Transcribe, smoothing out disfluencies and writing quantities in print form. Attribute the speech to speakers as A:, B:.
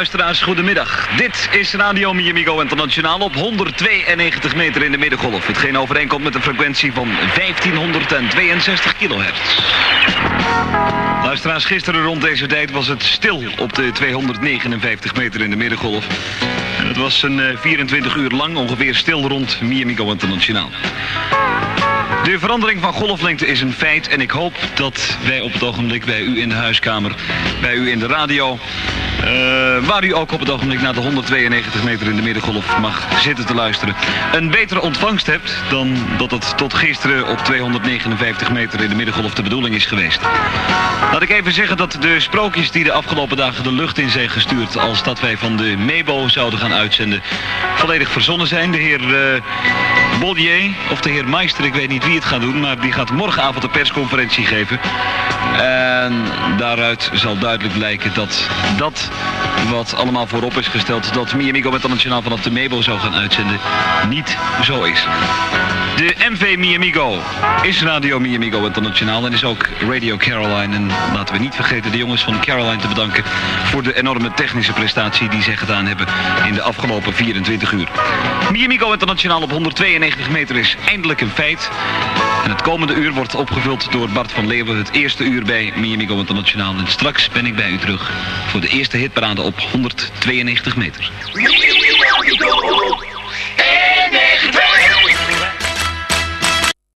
A: luisteraars, goedemiddag. Dit is Radio Miamigo Internationaal op 192 meter in de middengolf. Hetgeen overeenkomt met een frequentie van 1562 kilohertz. Luisteraars, gisteren rond deze tijd was het stil op de 259 meter in de middengolf. En het was een 24 uur lang ongeveer stil rond Miamigo Internationaal. De verandering van golflengte is een feit en ik hoop dat wij op het ogenblik bij u in de huiskamer, bij u in de radio, waar u ook op het ogenblik naar de 192 meter in de middengolf mag zitten te luisteren, een betere ontvangst hebt dan dat het tot gisteren op 259 meter in de middengolf de bedoeling is geweest. Laat ik even zeggen dat de sprookjes die de afgelopen dagen de lucht in zijn gestuurd als dat wij van de Mebo zouden gaan uitzenden, volledig verzonnen zijn. De heer Bollier of de heer Meister, ik weet niet wie het gaat doen, maar die gaat morgenavond een persconferentie geven. En daaruit zal duidelijk blijken dat wat allemaal voorop is gesteld, dat Miamigo Internationaal vanaf de Mebo zou gaan uitzenden, niet zo is. De MV Miamigo is Radio Miamigo Internationaal en is ook Radio Caroline. En laten we niet vergeten de jongens van Caroline te bedanken voor de enorme technische prestatie die zij gedaan hebben in de afgelopen 24 uur. Miamigo Internationaal op 192 meter is eindelijk een feit. En het komende uur wordt opgevuld door Bart van Leeuwen, het eerste uur bij Miamigo Internationaal. En straks ben ik bij u terug voor de eerste hitparade op 192 meter.